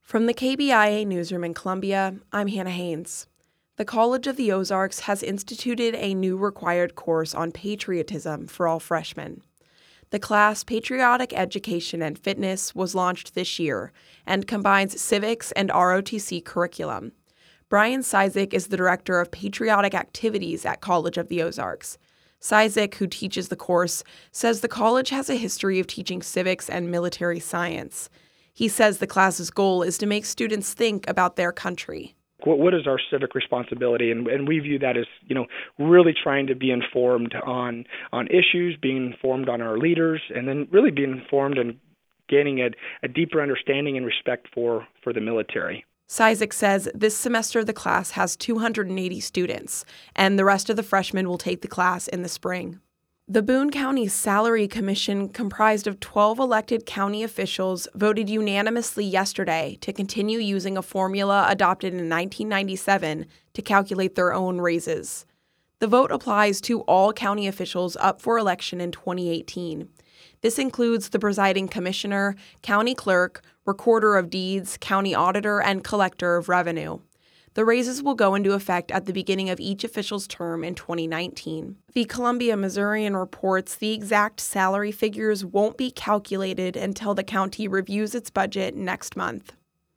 From the KBIA newsroom in Columbia, I'm Hannah Haynes. The College of the Ozarks has instituted a new required course on patriotism for all freshmen. The class Patriotic Education and Fitness was launched this year and combines civics and ROTC curriculum. Brian Cizik is the director of patriotic activities at College of the Ozarks. Cizik, who teaches the course, says the college has a history of teaching civics and military science. He says the class's goal is to make students think about their country. What is our civic responsibility? And we view that as, really trying to be informed on issues, being informed on our leaders, and then really being informed and gaining a deeper understanding and respect for the military. Cizik says this semester the class has 280 students, and the rest of the freshmen will take the class in the spring. The Boone County Salary Commission, comprised of 12 elected county officials, voted unanimously yesterday to continue using a formula adopted in 1997 to calculate their own raises. The vote applies to all county officials up for election in 2018. This includes the presiding commissioner, county clerk, recorder of deeds, county auditor, and collector of revenue. The raises will go into effect at the beginning of each official's term in 2019. The Columbia Missourian reports the exact salary figures won't be calculated until the county reviews its budget next month.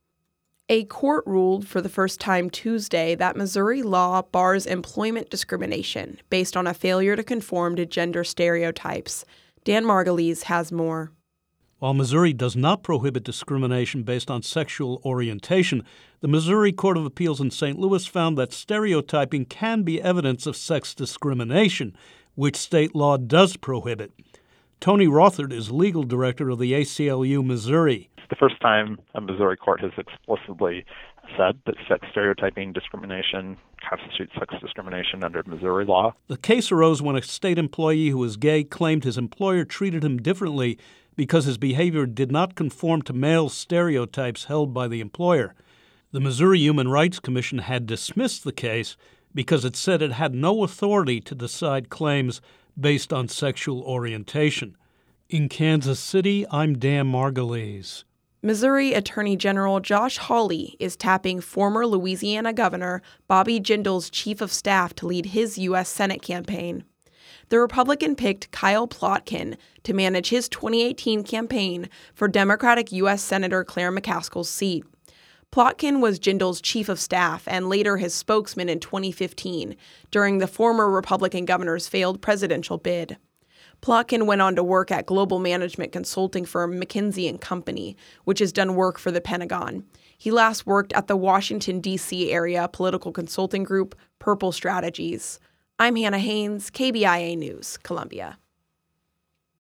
A court ruled for the first time Tuesday that Missouri law bars employment discrimination based on a failure to conform to gender stereotypes. Dan Margulies has more. While Missouri does not prohibit discrimination based on sexual orientation, the Missouri Court of Appeals in St. Louis found that stereotyping can be evidence of sex discrimination, which state law does prohibit. Tony Rothard is legal director of the ACLU Missouri. It's the first time a Missouri court has explicitly said that sex stereotyping discrimination constitutes sex discrimination under Missouri law. The case arose when a state employee who was gay claimed his employer treated him differently because his behavior did not conform to male stereotypes held by the employer. The Missouri Human Rights Commission had dismissed the case because it said it had no authority to decide claims based on sexual orientation. In Kansas City, I'm Dan Margulies. Missouri Attorney General Josh Hawley is tapping former Louisiana Governor Bobby Jindal's chief of staff to lead his U.S. Senate campaign. The Republican picked Kyle Plotkin to manage his 2018 campaign for Democratic U.S. Senator Claire McCaskill's seat. Plotkin was Jindal's chief of staff and later his spokesman in 2015 during the former Republican governor's failed presidential bid. Plotkin went on to work at global management consulting firm McKinsey & Company, which has done work for the Pentagon. He last worked at the Washington, D.C. area political consulting group Purple Strategies. I'm Hannah Haynes, KBIA News, Columbia.